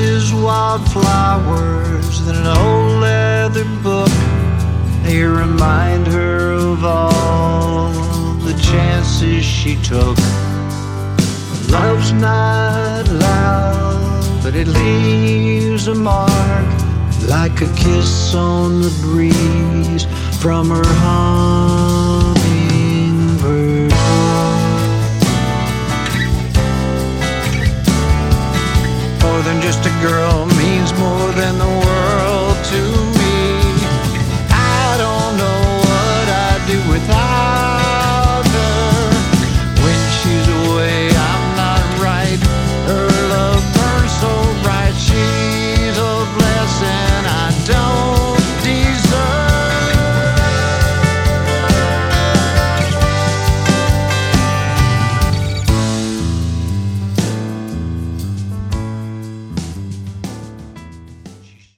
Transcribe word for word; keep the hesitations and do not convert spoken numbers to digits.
roses, wildflowers, and an old leather book. They remind her of all the chances she took. Love's not loud, but it leaves a mark, like a kiss on the breeze from her heart.